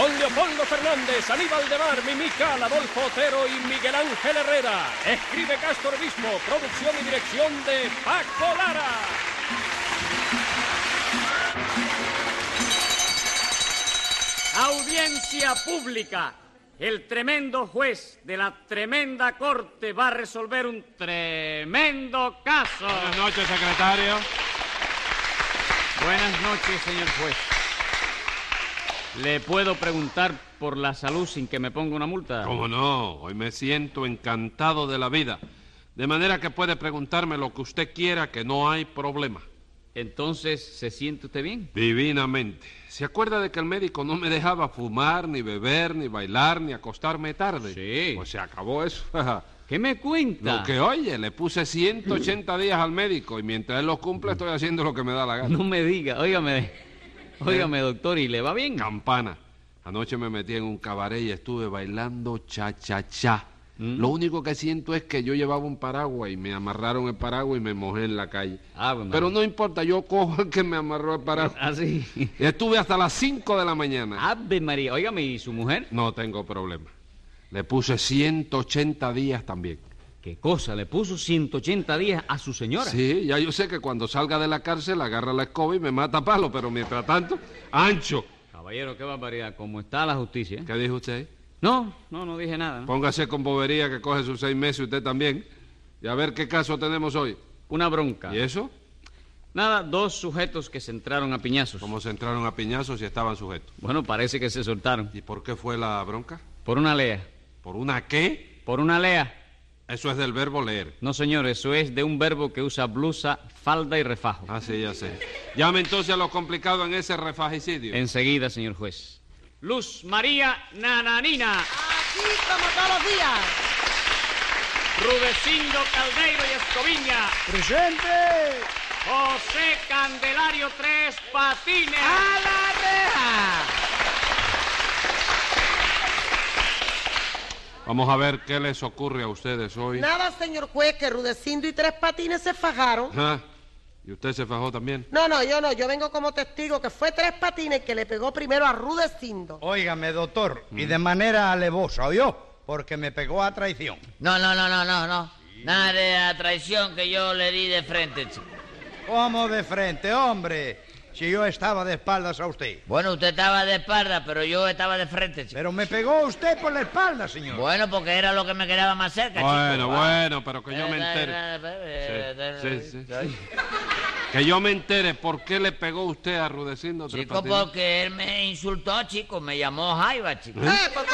con Leopoldo Fernández, Aníbal de Mar, Mimical, Adolfo Otero y Miguel Ángel Herrera. Escribe Castro Obispo, producción y dirección de Paco Lara. Audiencia pública. El tremendo juez de la tremenda corte va a resolver un tremendo caso. Buenas noches, secretario. Buenas noches, señor juez. ¿Le puedo preguntar por la salud sin que me ponga una multa? ¿Cómo no? Hoy me siento encantado de la vida. De manera que puede preguntarme lo que usted quiera, que no hay problema. Entonces, ¿se siente usted bien? Divinamente. ¿Se acuerda de que el médico no me dejaba fumar, ni beber, ni bailar, ni acostarme tarde? Sí. Pues se acabó eso. ¿Qué me cuenta? Lo que oye, le puse 180 días al médico y mientras él los cumple estoy haciendo lo que me da la gana. No me diga, óigame, doctor, ¿y le va bien? Campana. Anoche me metí en un cabaret y estuve bailando cha-cha-cha. Lo único que siento es que yo llevaba un paraguas y me amarraron el paraguas y me mojé en la calle. Bueno. Pero no importa, yo cojo el que me amarró el paraguas. ¿Así? Estuve hasta las 5 de la mañana. Ave María, óigame, ¿y su mujer? No tengo problema. Le puse 180 días también. ¿Qué cosa? ¿Le puso 180 días a su señora? Sí, ya yo sé que cuando salga de la cárcel agarra la escoba y me mata a palo, pero mientras tanto, ancho. Caballero, qué barbaridad, ¿cómo está la justicia? ¿Qué dijo usted? No dije nada, ¿no? Póngase con bobería que coge sus 6 meses usted también. Y a ver qué caso tenemos hoy. Una bronca. ¿Y eso? Nada, 2 sujetos que se entraron a piñazos. ¿Cómo se entraron a piñazos y estaban sujetos? Bueno, parece que se soltaron. ¿Y por qué fue la bronca? Por una lea. ¿Por una qué? Por una lea. Eso es del verbo leer. No, señor, eso es de un verbo que usa blusa, falda y refajo. Ah, sí, ya sé. Llame entonces a lo complicado en ese refagicidio. Enseguida, señor juez. Luz María Nananina. Aquí como todos los días. Rudecindo Caldeiro y Escoviña. ¡Presente! José Candelario Tres Patines. ¡A la reja! Vamos a ver qué les ocurre a ustedes hoy. Nada, señor juez, que Rudecindo y Tres Patines se fajaron. Ah, ¿y usted se fajó también? No, yo no. Yo vengo como testigo que fue Tres Patines que le pegó primero a Rudecindo. Óigame, doctor, y de manera alevosa, ¿oyó? Porque me pegó a traición. No. Nada de la traición que yo le di de frente, chico. ¿Cómo de frente, hombre? Si yo estaba de espaldas a usted. Bueno, usted estaba de espalda, pero yo estaba de frente, chico. Pero me pegó usted por la espalda, señor. Bueno, porque era lo que me quedaba más cerca, chico. Bueno, pero que yo me entere. Sí. Que yo me entere por qué le pegó usted a Rudecindo Tres Chico, Patines. porque él me insultó, chico. Me llamó Jaiba, chico. Porque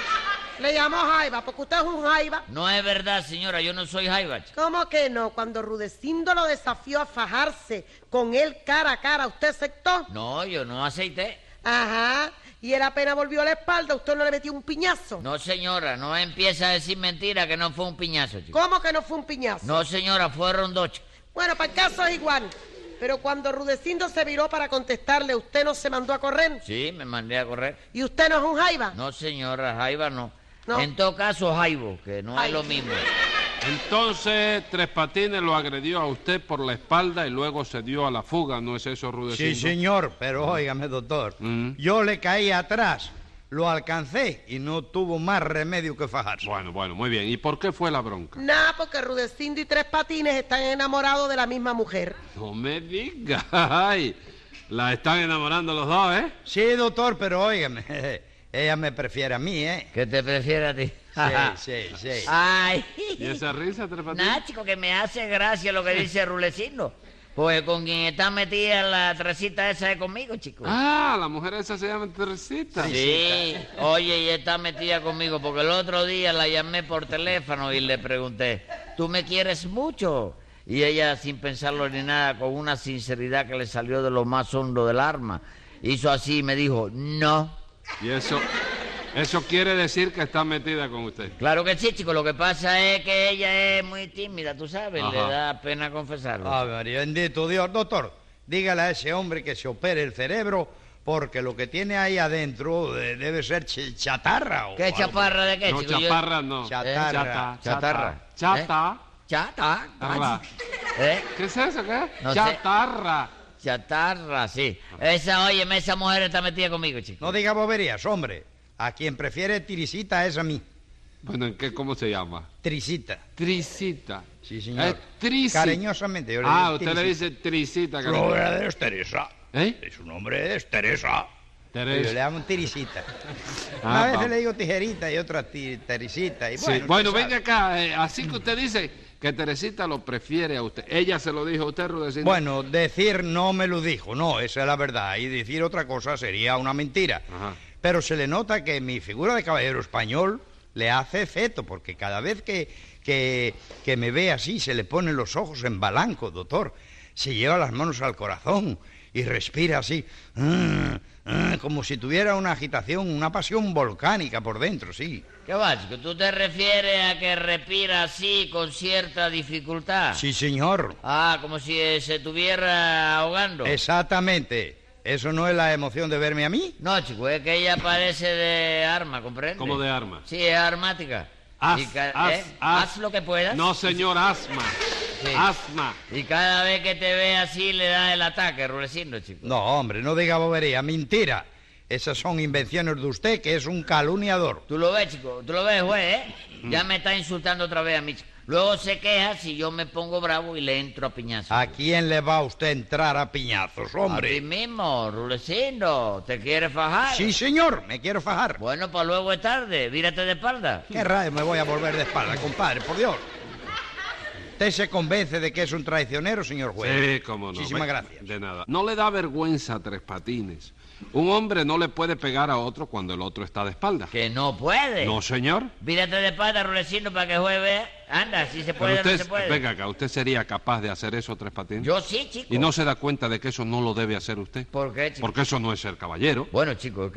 le llamó Jaiba, porque usted es un Jaiba. No es verdad, señora. Yo no soy Jaiba, chico. ¿Cómo que no? Cuando Rudecindo lo desafió a fajarse con él cara a cara, ¿usted aceptó? No, yo no aceité. Ajá. Y él apenas volvió a la espalda, ¿usted no le metió un piñazo? No, señora. No empieza a decir mentira que no fue un piñazo, chico. ¿Cómo que no fue un piñazo? No, señora. Fueron 2, chico. Bueno, para el caso es igual. Pero cuando Rudecindo se viró para contestarle, ¿usted no se mandó a correr? Sí, me mandé a correr. ¿Y usted no es un Jaiba? No, señora. Jaiba no. No. En todo caso, Jaibo, que no es Jaibo. lo mismo. Entonces, Tres Patines lo agredió a usted por la espalda y luego se dio a la fuga, ¿no es eso, Rudecindo? Sí, señor, pero óigame, doctor. Yo le caí atrás, lo alcancé y no tuvo más remedio que fajarse. Bueno, muy bien. ¿Y por qué fue la bronca? Nada, porque Rudecindo y Tres Patines están enamorados de la misma mujer. No me diga. Ay, la están enamorando los dos, ¿eh? Sí, doctor, pero óigame, ella me prefiere a mí, ¿eh? ¿Qué te prefiere a ti? Sí. Ay. ¿Y esa risa, Tres Patines? Nada, chico, que me hace gracia lo que dice Rudecindo. Pues con quien está metida la Teresita esa es conmigo, chico. Ah, la mujer esa se llama Teresita. Sí, oye, y está metida conmigo porque el otro día la llamé por teléfono y le pregunté, ¿tú me quieres mucho? Y ella, sin pensarlo ni nada, con una sinceridad que le salió de lo más hondo del alma, hizo así y me dijo, no. ¿Y eso quiere decir que está metida con usted? Claro que sí, chico, lo que pasa es que ella es muy tímida, tú sabes, Ajá. le da pena confesarlo. Ave María, bendito Dios. Doctor, dígale a ese hombre que se opere el cerebro porque lo que tiene ahí adentro debe ser chatarra. O ¿Qué algo. chaparra de qué, No, chico? chaparra no. Chatarra. Chatarra. Chata. Chata. Tarra. ¿Eh? ¿Qué es eso, qué? No sé. Chatarra. chatarra, sí. Esa mujer está metida conmigo, chico. No diga boberías, hombre. A quien prefiere Tirisita es a mí. Bueno, ¿cómo se llama? Trisita. Trisita. Sí, señor. Trisita. Cariñosamente. Yo le Ah, digo usted le Tirisita. dice Trisita. Su nombre es Teresa. ¿Eh? Su nombre es Teresa. Yo le Teresa. llamo Tirisita. Ah, Una vez vamos. le digo tijerita y otra Teresita. Y Sí. bueno, Bueno, usted venga acá. Así que usted dice que Teresita lo prefiere a usted. ¿Ella se lo dijo a usted, Rudecindo? Bueno, decir no me lo dijo, no, esa es la verdad. Y decir otra cosa sería una mentira. Ajá. Pero se le nota que mi figura de caballero español le hace efecto, porque cada vez que me ve así, se le ponen los ojos en blanco, doctor. Se lleva las manos al corazón y respira así, como si tuviera una agitación, una pasión volcánica por dentro, sí. ¿Qué va, chico? ¿Tú te refieres a que respira así con cierta dificultad? Sí, señor. Ah, como si se estuviera ahogando. Exactamente. ¿Eso no es la emoción de verme a mí? No, chico, es que ella parece de arma, ¿comprende? ¿Cómo de arma? Sí, es armática. Y haz lo que puedas. No, señor, asma. Sí. Asma. Y cada vez que te ve así le da el ataque, Rudecindo, chico. No, hombre, no diga bobería, mentira. Esas son invenciones de usted, que es un calumniador. Tú lo ves, chico, tú lo ves, juez, ¿eh? Ya me está insultando otra vez a mí, chico. Luego se queja si yo me pongo bravo y le entro a piñazos. ¿A quién le va usted a entrar a piñazos, A ti hombre? mismo, Rudecindo. ¿Te quieres fajar? Sí, señor, me quiero fajar. Bueno, pues luego es tarde. Vírate de espalda. ¿Qué rayos me voy a volver de espalda, compadre? Por Dios. ¿Usted se convence de que es un traicionero, señor juez? Sí, cómo no. Muchísimas gracias. De nada. No le da vergüenza a Tres Patines. Un hombre no le puede pegar a otro cuando el otro está de espalda. Que no puede. No, señor. Vírate de espalda, Rudecindo, para que el juez vea. Anda, si se puede Pero o no usted, se puede. venga acá, ¿usted sería capaz de hacer eso, Tres Patines? Yo sí, chico. ¿Y no se da cuenta de que eso no lo debe hacer usted? ¿Por qué, chico? Porque eso no es ser caballero. Bueno, chicos,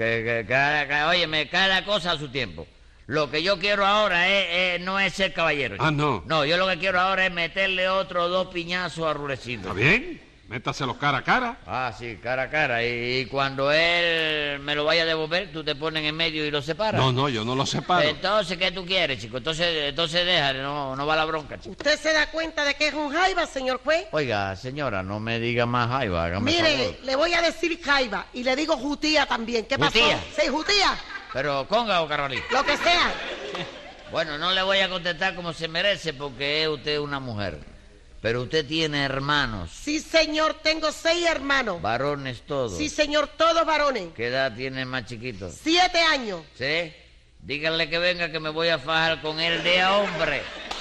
óyeme, cada cosa a su tiempo. Lo que yo quiero ahora no es ser caballero. Ah, chico. no. No, yo lo que quiero ahora es meterle otros 2 piñazos a Rudecindo. ¿Está bien? Métaselo cara a cara. Ah, sí, cara a cara. Y cuando él me lo vaya a devolver, tú te pones en medio y lo separas. No, yo no lo separo. Entonces, ¿qué tú quieres, chico? Entonces déjale, no va la bronca, chico. ¿Usted se da cuenta de que es un jaiba, señor juez? Oiga, señora, no me diga más jaiba, hágame favor. Mire, le voy a decir jaiba y le digo jutía también. ¿Qué pasó? ¿Jutía? Sí, jutía, Pero conga o carolina. lo que sea. Bueno, no le voy a contestar como se merece porque es usted una mujer. Pero usted tiene hermanos, Sí, señor, tengo 6 hermanos. varones todos. Sí, señor, todos varones. ¿Qué edad tiene el más chiquito? 7 años. ¿Sí? Díganle que venga que me voy a fajar con él de a hombre.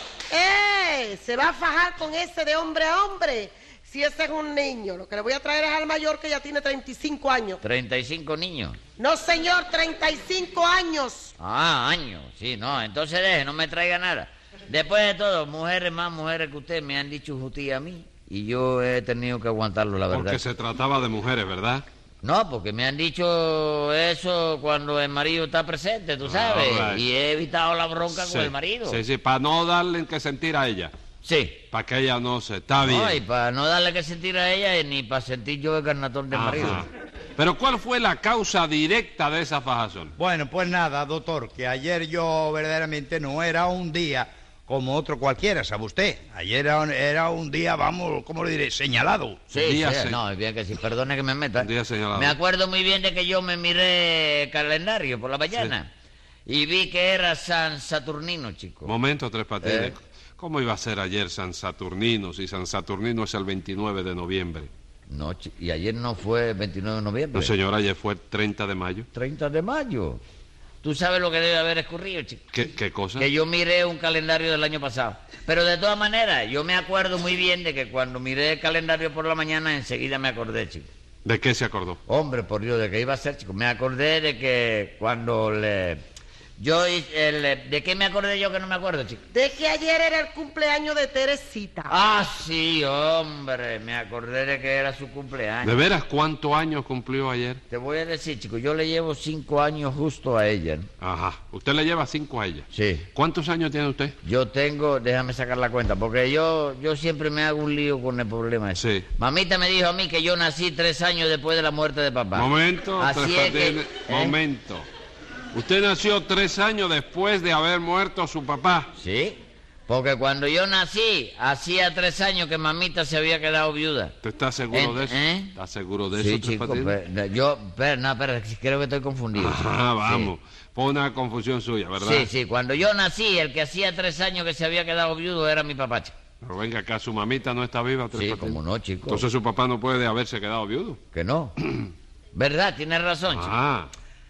Se va a fajar con ese de hombre a hombre. Si ese es un niño, lo que le voy a traer es al mayor que ya tiene 35 años. 35 niños. No, señor, 35 años. Ah, años. Sí, no, entonces deje, no me traiga nada. Después de todo, más mujeres que usted me han dicho jutía a mí. Y yo he tenido que aguantarlo, la verdad. Porque se trataba de mujeres, ¿verdad? No, porque me han dicho eso cuando el marido está presente, tú sabes. right. Y he evitado la bronca Sí. con el marido. Sí, para no darle que sentir a ella. Sí. Para que ella no se... Está bien. No, y para no darle que sentir a ella y ni para sentir yo el carnatón del Ajá. marido. Pero ¿cuál fue la causa directa de esa fajazón? Bueno, pues nada, doctor, que ayer yo verdaderamente no era un día como otro cualquiera, ¿sabe usted? Ayer era un día, vamos, ¿cómo le diré? Señalado. Sí, Día sí, se- no, es bien que sí, perdone que me meta. Un día señalado. Me acuerdo muy bien de que yo me miré el calendario por la mañana y vi que era San Saturnino, chico. Momento, Tres Patines. ¿Eh? ¿Cómo iba a ser ayer San Saturnino si San Saturnino es el 29 de noviembre? No, y ayer no fue el 29 de noviembre. No, señor, ayer fue el 30 de mayo. 30 de mayo. ¿Tú sabes lo que debe haber escurrido, chico? ¿Qué cosa? Que yo miré un calendario del año pasado. Pero de todas maneras, yo me acuerdo muy bien de que cuando miré el calendario por la mañana, enseguida me acordé, chico. ¿De qué se acordó? Hombre, por Dios, ¿de qué iba a ser, chico? Me acordé de que cuando le... ¿De qué me acordé yo que no me acuerdo, chico? De que ayer era el cumpleaños de Teresita. Ah, sí, hombre, me acordé de que era su cumpleaños. ¿De veras cuántos años cumplió ayer? Te voy a decir, chico, yo le llevo 5 años justo a ella, ¿no? Ajá. Usted le lleva 5 a ella. Sí. ¿Cuántos años tiene usted? Yo tengo, déjame sacar la cuenta, porque yo siempre me hago un lío con el problema ese. Sí. Mamita me dijo a mí que yo nací 3 años después de la muerte de papá. Momento, Así Tres es que... Patines. Momento. Usted nació 3 años después de haber muerto su papá. Sí, Porque cuando yo nací, hacía 3 años que mamita se había quedado viuda. ¿Tú estás seguro de eso? ¿Eh? ¿Estás seguro de Sí, eso, Tres chico, Patines? pero creo que estoy confundido. chico. Ah, vamos. Sí. Fue una confusión suya, ¿verdad? Sí, sí, cuando yo nací, el que hacía 3 años que se había quedado viudo era mi papá, chico. Pero venga acá, su mamita no está viva, Tres Sí, Patines. cómo no, chico. Entonces su papá no puede haberse quedado viudo. Que no. ¿Verdad? Tienes razón, chico. Ah,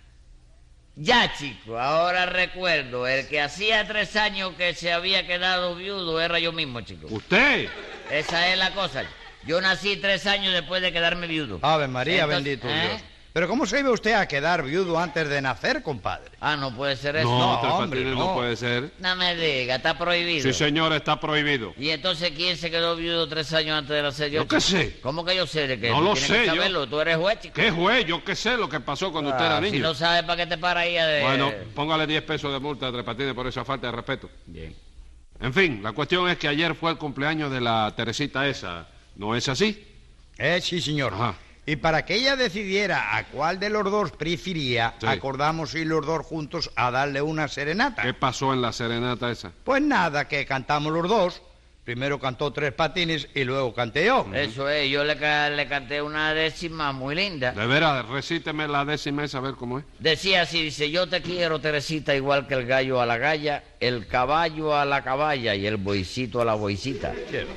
Ya, chico, ahora recuerdo, el que hacía 3 años que se había quedado viudo era yo mismo, chico. ¿usted? Esa es la cosa. Yo nací 3 años después de quedarme viudo. Ave María, Entonces, bendito ¿eh? Dios. Pero ¿cómo se iba usted a quedar viudo antes de nacer, compadre? Ah, no puede ser eso. No, No, Tres hombre, Patines no no. puede ser. No me diga, está prohibido. Sí, señor, está prohibido. ¿Y entonces quién se quedó viudo 3 años antes de nacer yo? Yo qué chico? sé. ¿Cómo que yo sé de qué? No lo Tienes sé, que yo. saberlo. Tú eres juez, chico. ¿Qué juez? Yo qué sé lo que pasó cuando usted era Si niño. no sabes, ¿para qué te para ahí de...? Bueno, póngale 10 pesos de multa a Tres Patines por esa falta de respeto. Bien. En fin, la cuestión es que ayer fue el cumpleaños de la Teresita esa. ¿No es así? Sí, señor. Ajá. Y para que ella decidiera a cuál de los dos prefería, Sí. acordamos ir los dos juntos a darle una serenata. ¿Qué pasó en la serenata esa? Pues nada, que cantamos los dos. Primero cantó Tres Patines y luego canté yo. Eso es, yo le canté una décima muy linda. De veras, recíteme la décima esa, a ver cómo es. Decía así, dice, yo te quiero, Teresita, igual que el gallo a la galla, el caballo a la caballa y el boicito a la boicita.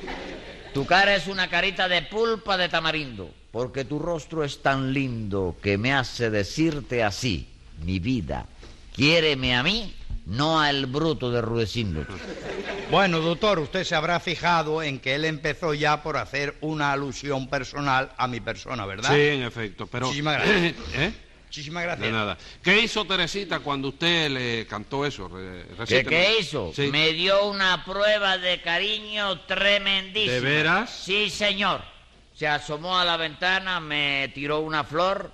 Tu cara es una carita de pulpa de tamarindo, porque tu rostro es tan lindo que me hace decirte así, mi vida, quiéreme a mí, no al bruto de Rudecindo. Bueno, doctor, usted se habrá fijado en que él empezó ya por hacer una alusión personal a mi persona, ¿verdad? Sí, en efecto, pero... Muchísimas gracias. ¿Eh? Muchísimas De gracias. nada. ¿Qué hizo Teresita cuando usted le cantó eso? Recíteme. ¿Qué hizo? Sí. Me dio una prueba de cariño tremendísima. ¿De veras? Sí, señor. Se asomó a la ventana, me tiró una flor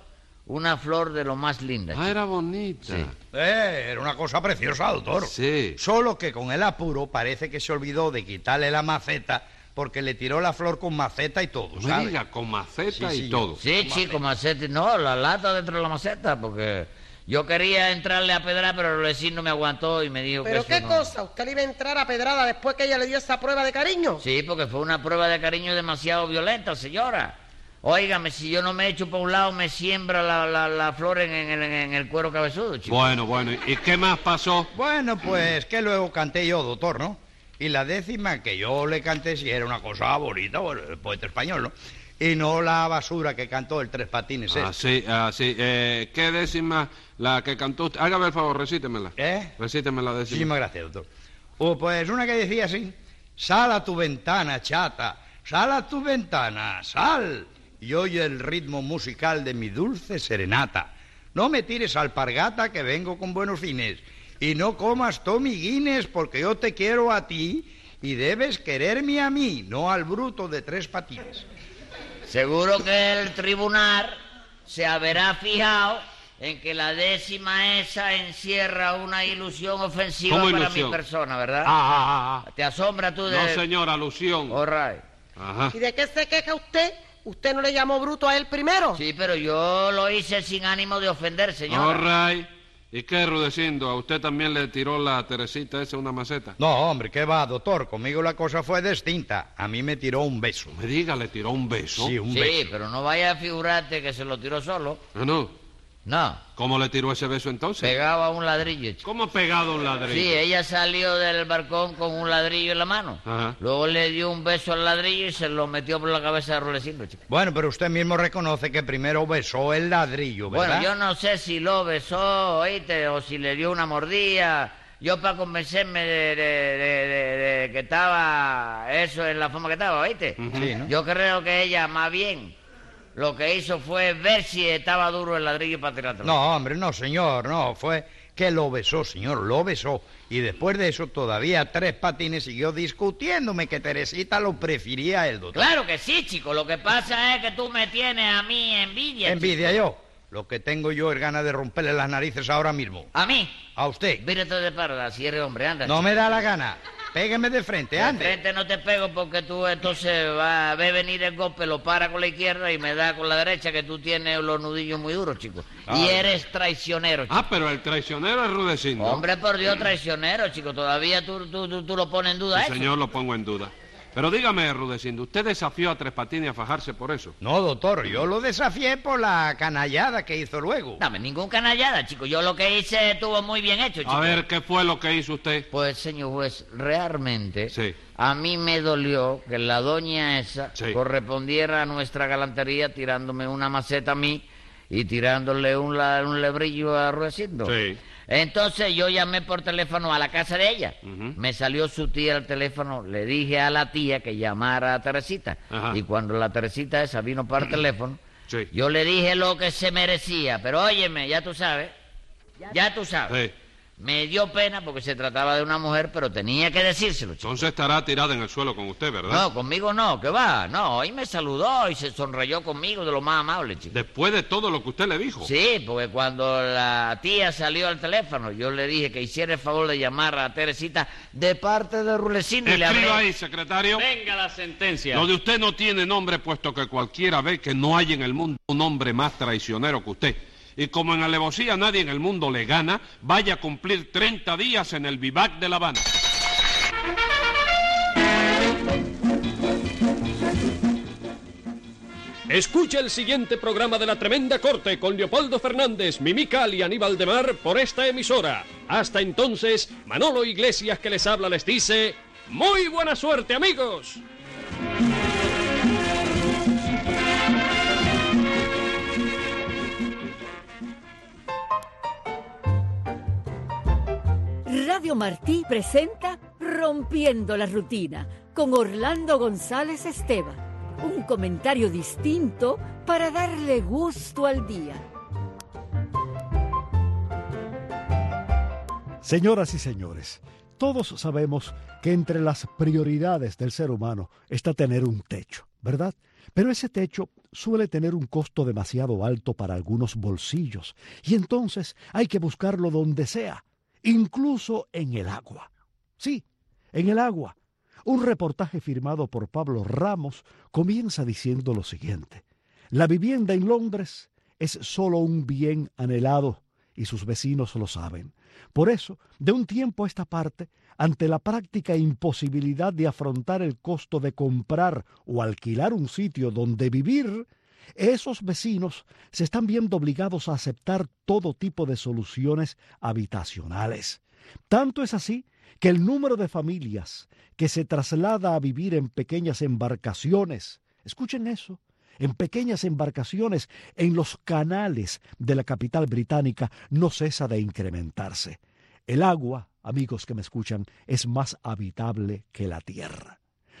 de lo más linda. Ah, era bonita. Sí. Era una cosa preciosa, doctor. Sí. Solo que con el apuro parece que se olvidó de quitarle la maceta porque le tiró la flor con maceta y todo, No me ¿sabe? diga, con maceta Sí, y sí, todo. Sí, chico, maceta. No, la lata dentro de la maceta, porque yo quería entrarle a pedrar, pero el vecino me aguantó y me dijo ¿Pero que qué eso no. cosa? ¿Usted le iba a entrar a pedrada después que ella le dio esa prueba de cariño? Sí, porque fue una prueba de cariño demasiado violenta, señora. Óigame, si yo no me echo por un lado, me siembra la flor en el cuero cabezudo, chico. Bueno, ¿y qué más pasó? Bueno, pues que luego canté yo, doctor, ¿no? Y la décima que yo le canté sí era una cosa bonita, bueno, el poeta español, ¿no? Y no la basura que cantó el Tres Patines. Así. ¿Qué décima la que cantó usted? Hágame el favor, recítemela. Recíteme la décima. Muchísimas gracias, doctor. Pues una que decía así: sal a tu ventana, chata, sal a tu ventana, sal, y oye el ritmo musical de mi dulce serenata. No me tires alpargata que vengo con buenos fines, y no comas Tommy Guinness porque yo te quiero a ti y debes quererme a mí, no al bruto de Tres Patines. Seguro que el tribunal se habrá fijado en que la décima esa encierra una ilusión ofensiva ¿Cómo para ilusión? mi persona, ¿verdad? Ah. ¿Te asombra tú de...? No, señor, alusión. All right. Ajá. ¿Y de qué se queja usted? ¿Usted no le llamó bruto a él primero? Sí, pero yo lo hice sin ánimo de ofender, señora. All right. ¿Y qué, Rudecindo? ¿A usted también le tiró la Teresita esa una maceta? No, hombre, ¿qué va, doctor? Conmigo la cosa fue distinta. A mí me tiró un beso. Me diga, le tiró un beso. Sí, un Sí, beso. pero no vaya a figurarte que se lo tiró solo. Ah, no. No, ¿Cómo le tiró ese beso entonces? pegaba a un ladrillo, chico. ¿Cómo pegado a un ladrillo? Sí, ella salió del balcón con un ladrillo en la mano. Ajá. Luego le dio un beso al ladrillo y se lo metió por la cabeza de Rudecindo, chico. Bueno, pero usted mismo reconoce que primero besó el ladrillo, ¿verdad? Bueno, yo no sé si lo besó, oíste, o si le dio una mordida. Yo para convencerme de que estaba eso en la forma que estaba, oíste. Sí, ¿no? Yo creo que ella más bien lo que hizo fue ver si estaba duro el ladrillo para tirarlo. No, hombre, no, señor, no. Fue que lo besó, señor, lo besó. Y después de eso todavía Tres Patines siguió discutiéndome que Teresita lo prefería a él, doctor. Claro que sí, chico. Lo que pasa es que tú me tienes a mí envidia. Envidia yo. Lo que tengo yo es ganas de romperle las narices ahora mismo. ¿A mí? A usted. Vírate de parda, si eres hombre, anda. No me da la gana. pégueme de frente, De ande. frente no te pego porque tú entonces va a ver venir el golpe, lo para con la izquierda y me da con la derecha, que tú tienes los nudillos muy duros, chico. Y eres traicionero, chico. Ah, pero el traicionero es Rudecindo. Hombre, por Dios, traicionero, chico. Todavía tú lo pones en duda, Sí, eso. señor, lo pongo en duda. Pero dígame, Rudecindo, ¿usted desafió a Tres Patines a fajarse por eso? No, doctor, yo lo desafié por la canallada que hizo luego. Dame ningún canallada, chico. Yo lo que hice estuvo muy bien hecho, chico. A ver, ¿qué fue lo que hizo usted? Pues, señor juez, realmente Sí. a mí me dolió que la doña esa Sí. correspondiera a nuestra galantería tirándome una maceta a mí y tirándole un lebrillo a Rudecindo. Sí. Entonces yo llamé por teléfono a la casa de ella. Ujú. Me salió su tía al teléfono, le dije a la tía que llamara a Teresita. Ajá. Y cuando la Teresita esa vino para el teléfono, Sí. yo le dije lo que se merecía. Pero óyeme, ya tú sabes, Sí. me dio pena porque se trataba de una mujer, pero tenía que decírselo, chico. Entonces estará tirada en el suelo con usted, ¿verdad? No, conmigo no, que va, no, y me saludó y se sonrayó conmigo de lo más amable, chico. Después de todo lo que usted le dijo. Sí, porque cuando la tía salió al teléfono, yo le dije que hiciera el favor de llamar a Teresita de parte de Rudecindo y le hablé. Escriba ahí, secretario. Venga la sentencia. Lo de usted no tiene nombre, puesto que cualquiera ve que no hay en el mundo un hombre más traicionero que usted. Y como en alevosía nadie en el mundo le gana, vaya a cumplir 30 días en el Vivac de La Habana. Escucha el siguiente programa de La Tremenda Corte con Leopoldo Fernández, Mimical y Aníbal de Mar por esta emisora. Hasta entonces, Manolo Iglesias que les habla les dice: ¡muy buena suerte, amigos! Radio Martí presenta Rompiendo la Rutina con Orlando González Esteban. Un comentario distinto para darle gusto al día. Señoras y señores, todos sabemos que entre las prioridades del ser humano está tener un techo, ¿verdad? Pero ese techo suele tener un costo demasiado alto para algunos bolsillos y entonces hay que buscarlo donde sea, incluso en el agua. Sí, en el agua. Un reportaje firmado por Pablo Ramos comienza diciendo lo siguiente: la vivienda en Londres es solo un bien anhelado y sus vecinos lo saben. Por eso, de un tiempo a esta parte, ante la práctica imposibilidad de afrontar el costo de comprar o alquilar un sitio donde vivir, esos vecinos se están viendo obligados a aceptar todo tipo de soluciones habitacionales. Tanto es así que el número de familias que se traslada a vivir en pequeñas embarcaciones, escuchen eso, en pequeñas embarcaciones en los canales de la capital británica, no cesa de incrementarse. El agua, amigos que me escuchan, es más habitable que la tierra.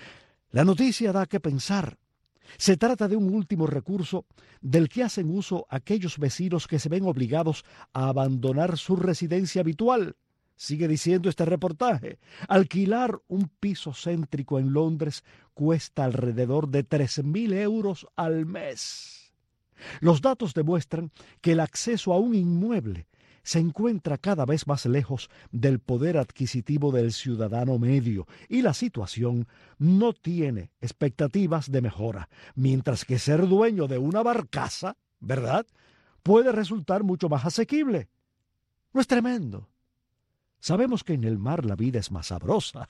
La noticia da que pensar. Se trata de un último recurso del que hacen uso aquellos vecinos que se ven obligados a abandonar su residencia habitual. Sigue diciendo este reportaje: alquilar un piso céntrico en Londres cuesta alrededor de 3.000 euros al mes. Los datos demuestran que el acceso a un inmueble se encuentra cada vez más lejos del poder adquisitivo del ciudadano medio y la situación no tiene expectativas de mejora, mientras que ser dueño de una barcaza, ¿verdad?, puede resultar mucho más asequible. ¿No es tremendo? Sabemos que en el mar la vida es más sabrosa,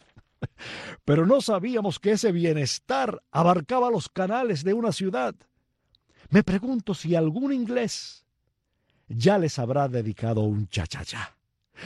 pero no sabíamos que ese bienestar abarcaba los canales de una ciudad. Me pregunto si algún inglés ya les habrá dedicado un cha-cha-cha.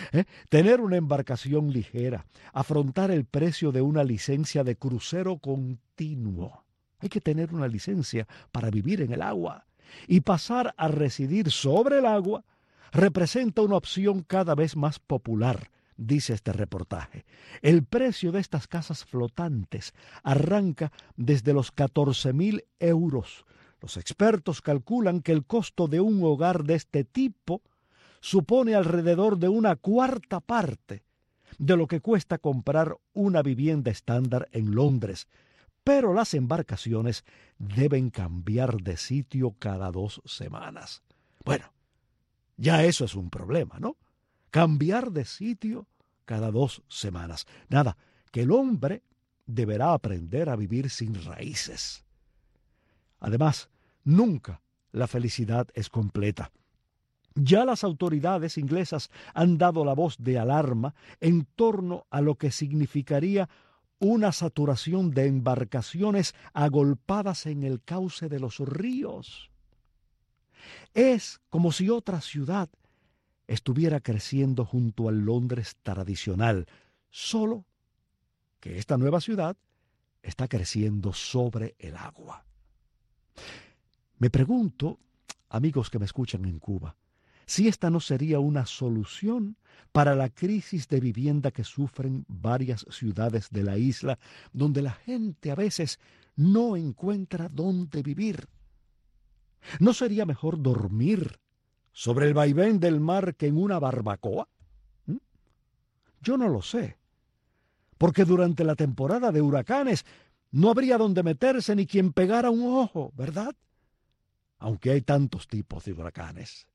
Tener una embarcación ligera, afrontar el precio de una licencia de crucero continuo. Hay que tener una licencia para vivir en el agua. Y pasar a residir sobre el agua representa una opción cada vez más popular, dice este reportaje. El precio de estas casas flotantes arranca desde los 14.000 euros. Los expertos calculan que el costo de un hogar de este tipo supone alrededor de una cuarta parte de lo que cuesta comprar una vivienda estándar en Londres. Pero las embarcaciones deben cambiar de sitio cada 2 semanas. Bueno, ya eso es un problema, ¿no? Cambiar de sitio cada 2 semanas. Nada, que el hombre deberá aprender a vivir sin raíces. Además, nunca la felicidad es completa. Ya las autoridades inglesas han dado la voz de alarma en torno a lo que significaría una saturación de embarcaciones agolpadas en el cauce de los ríos. Es como si otra ciudad estuviera creciendo junto al Londres tradicional, solo que esta nueva ciudad está creciendo sobre el agua. Me pregunto, amigos que me escuchan en Cuba, si esta no sería una solución para la crisis de vivienda que sufren varias ciudades de la isla, donde la gente a veces no encuentra dónde vivir. ¿No sería mejor dormir sobre el vaivén del mar que en una barbacoa? Yo no lo sé, porque durante la temporada de huracanes no habría donde meterse ni quien pegara un ojo, ¿verdad? Aunque hay tantos tipos de huracanes,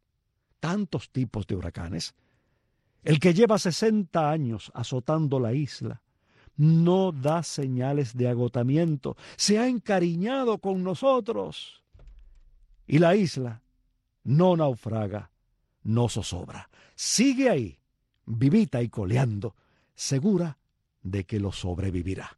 el que lleva 60 años azotando la isla no da señales de agotamiento, se ha encariñado con nosotros. Y la isla no naufraga, no zozobra. Sigue ahí, vivita y coleando, segura de que lo sobrevivirá.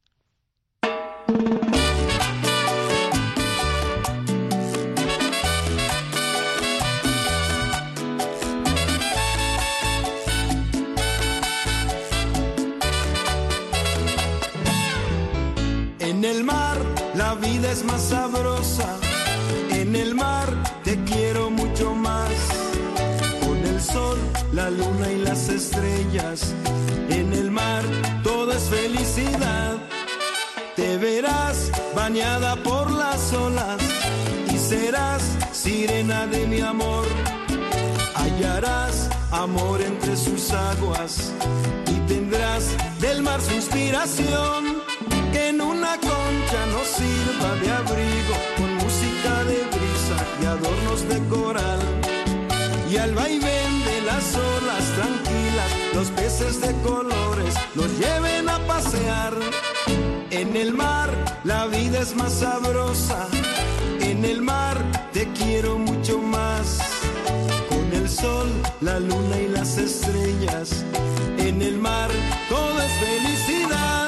En el mar la vida es más sabrosa, en el mar te quiero mucho más. Con el sol, la luna y las estrellas, en el mar todo es felicidad. Te verás bañada por las olas y serás sirena de mi amor. Hallarás amor entre sus aguas y tendrás del mar su inspiración. Que en una concha nos sirva de abrigo, con música de brisa y adornos de coral. Y al vaivén de las olas tranquilas, los peces de colores nos lleven a pasear. En el mar la vida es más sabrosa, en el mar te quiero mucho más. Con el sol, la luna y las estrellas, en el mar todo es felicidad.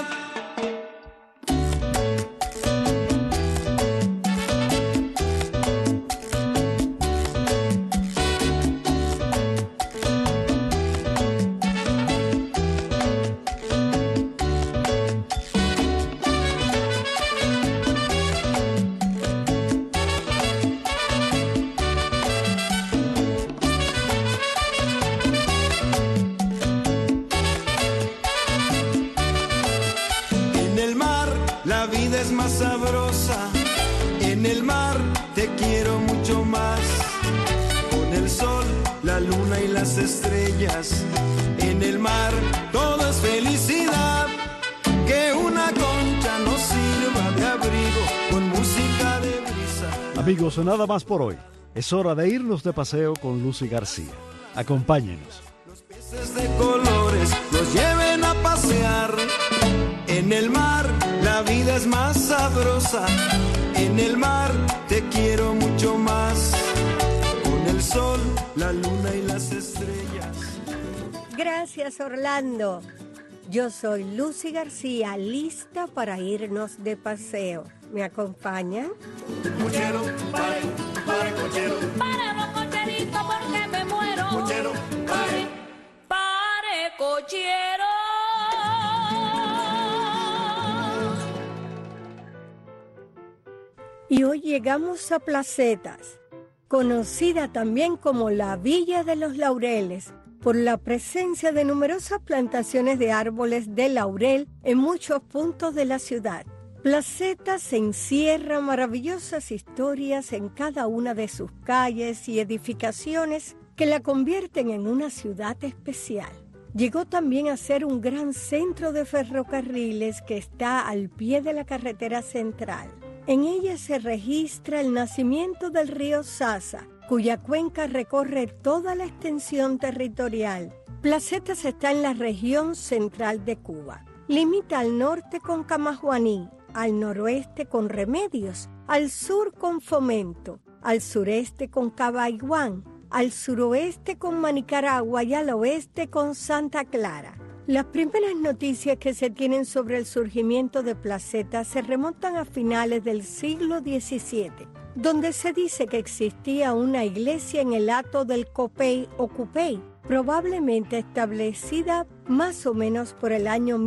Sabrosa, en el mar te quiero mucho más. Con el sol, la luna y las estrellas, en el mar todo es felicidad. Que una concha nos sirva de abrigo, con música de brisa. Amigos, nada más por hoy. Es hora de irnos de paseo con Lucy García. Acompáñenos. Los peces de colores nos lleven a pasear. En el mar la vida es más sabrosa, en el mar te quiero mucho más. Con el sol, la luna y las estrellas. Gracias, Orlando. Yo soy Lucy García, lista para irnos de paseo. ¿Me acompañan? Cochero, pare, pare, cochero. Para los cocheritos porque me muero. Cochero, pare. Pare, cochero. Y hoy llegamos a Placetas, conocida también como la Villa de los Laureles, por la presencia de numerosas plantaciones de árboles de laurel en muchos puntos de la ciudad. Placetas encierra maravillosas historias en cada una de sus calles y edificaciones que la convierten en una ciudad especial. Llegó también a ser un gran centro de ferrocarriles que está al pie de la carretera central. En ella se registra el nacimiento del río Sasa, cuya cuenca recorre toda la extensión territorial. Placetas está en la región central de Cuba. Limita al norte con Camajuaní, al noroeste con Remedios, al sur con Fomento, al sureste con Cabaiguán, al suroeste con Manicaragua y al oeste con Santa Clara. Las primeras noticias que se tienen sobre el surgimiento de Placetas se remontan a finales del siglo XVII, donde se dice que existía una iglesia en el hato del Copey o Cupey, probablemente establecida más o menos por el año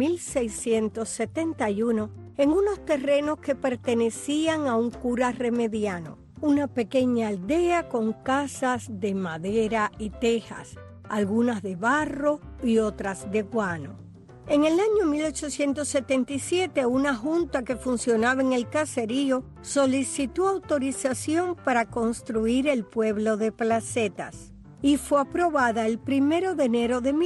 1671 en unos terrenos que pertenecían a un cura remediano, una pequeña aldea con casas de madera y tejas, algunas de barro y otras de guano. En el año 1877, una junta que funcionaba en el caserío solicitó autorización para construir el pueblo de Placetas y fue aprobada el 1 de enero de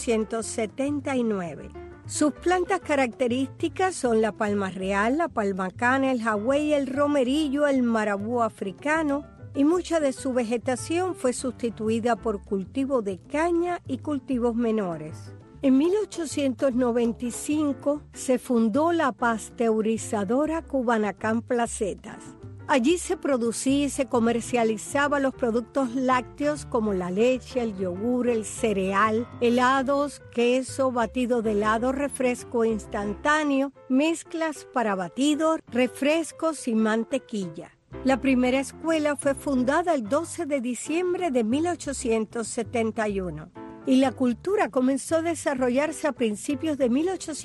1879. Sus plantas características son la palma real, la palma cana, el jagüey, el romerillo, el marabú africano, y mucha de su vegetación fue sustituida por cultivo de caña y cultivos menores. En 1895 se fundó la pasteurizadora Cubanacán Placetas. Allí se producía y se comercializaba los productos lácteos como la leche, el yogur, el cereal, helados, queso, batido de helado, refresco instantáneo, mezclas para batidos, refrescos y mantequilla. La primera escuela fue fundada el 12 de diciembre de 1871 y la cultura comenzó a desarrollarse a principios de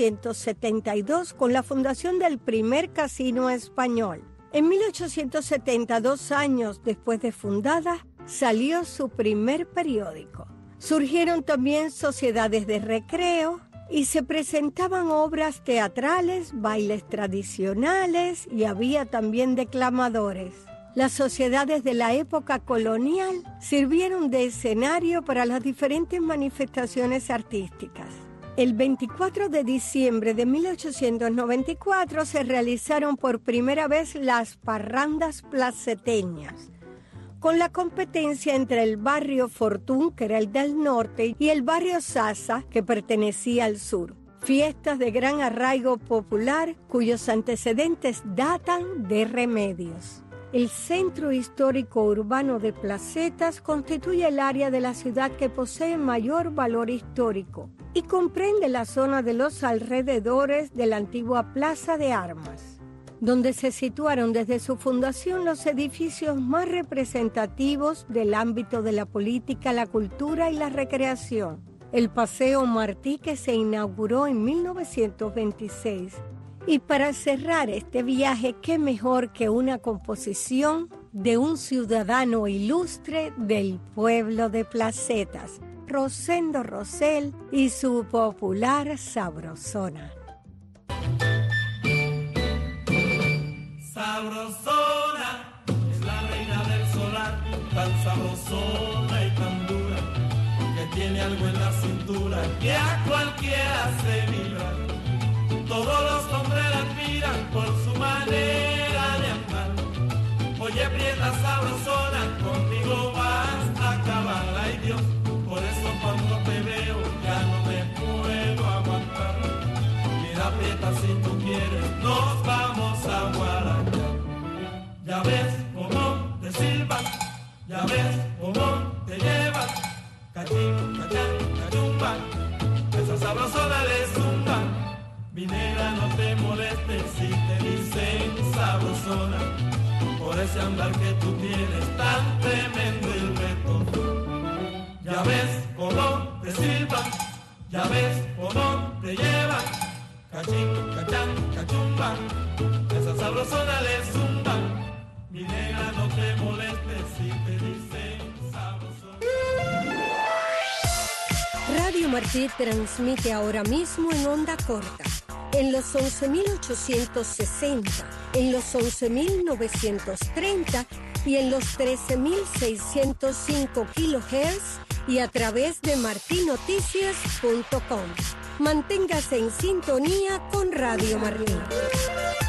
1872 con la fundación del primer casino español. En 1870, 2 años después de fundada, salió su primer periódico. Surgieron también sociedades de recreo y se presentaban obras teatrales, bailes tradicionales y había también declamadores. Las sociedades de la época colonial sirvieron de escenario para las diferentes manifestaciones artísticas. El 24 de diciembre de 1894 se realizaron por primera vez las parrandas placeteñas, con la competencia entre el barrio Fortún, que era el del norte, y el barrio Sasa, que pertenecía al sur. Fiestas de gran arraigo popular, cuyos antecedentes datan de Remedios. El centro histórico urbano de Placetas constituye el área de la ciudad que posee mayor valor histórico y comprende la zona de los alrededores de la antigua Plaza de Armas, donde se situaron desde su fundación los edificios más representativos del ámbito de la política, la cultura y la recreación. El Paseo Martí, que se inauguró en 1926. Y para cerrar este viaje, qué mejor que una composición de un ciudadano ilustre del pueblo de Placetas, Rosendo Rosell y su popular Sabrosona. Sabrosona es la reina del solar, tan sabrosona y tan dura, que tiene algo en la cintura que a cualquiera hace vibrar. Todos los hombres la admiran por su manera de andar. Oye, prieta sabrosona, conmigo vas a acabar, ay Dios. Por eso cuando te veo ya no me puedo aguantar. Mira, prieta, si tú quieres nos vamos a guarañar. Ya ves cómo te silban, ya ves cómo te llevan. Cachín, cachán, cachumba, esa sabrosona le zumba. Mi negra, no te molestes si te dicen sabrosona, por ese andar que tú tienes tan tremendo y reto. Ya ves cómo te silban, ya ves cómo te llevan. Cachín, cachán, cachumba, esa sabrosona le zumba. Mi negra, no te molestes si te dicen sabrosona. Radio Martí transmite ahora mismo en onda corta, en los 11.860, en los 11.930 y en los 13.605 kHz y a través de martinoticias.com. Manténgase en sintonía con Radio Martí.